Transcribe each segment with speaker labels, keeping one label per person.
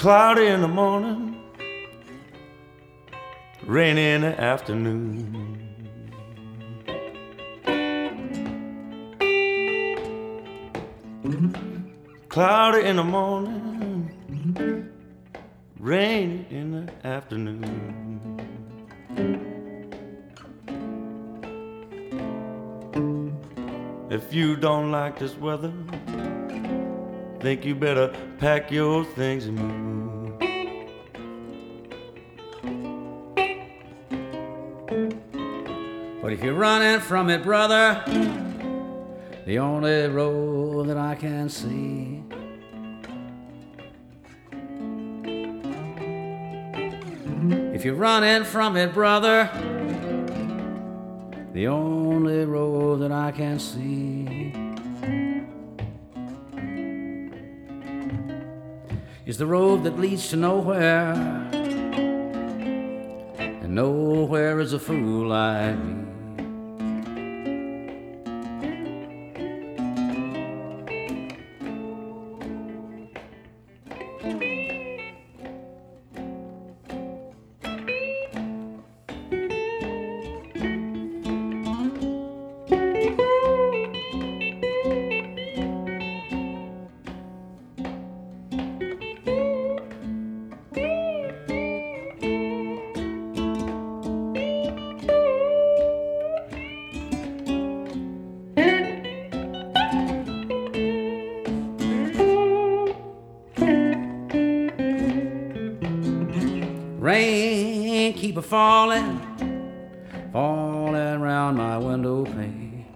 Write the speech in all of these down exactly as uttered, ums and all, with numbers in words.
Speaker 1: Cloudy in the morning, rainy in the afternoon. Cloudy in the morning, rainy in the afternoon. If you don't like this weather, think you better pack your things and move.
Speaker 2: But if you're running from it, brother, the only road that I can see If you're running from it, brother, the only road that I can see is the road that leads to nowhere, and nowhere is a fool like me. Rain keep a falling, falling round my window pane.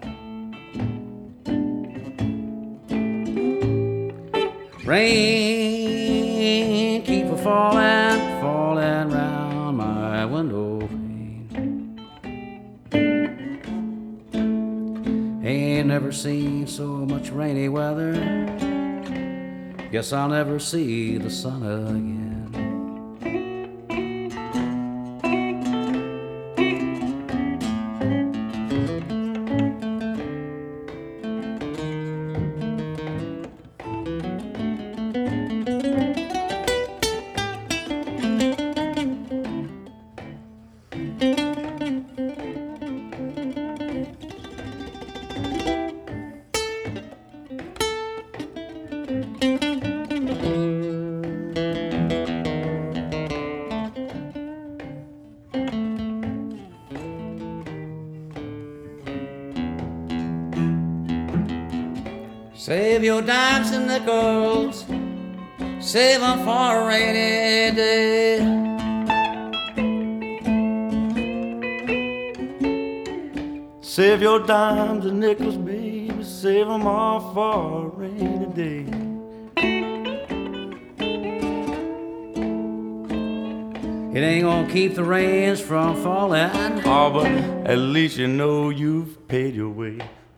Speaker 2: Rain keep a falling, falling round my window pane. Ain't never seen so much rainy weather. Guess I'll never see the sun again. Save your dimes and nickels, save them for a rainy day.
Speaker 1: Save your dimes and nickels, baby, save them all for a rainy day.
Speaker 2: It ain't gonna keep the rains from falling.
Speaker 1: Oh, but at least you know you've paid your way.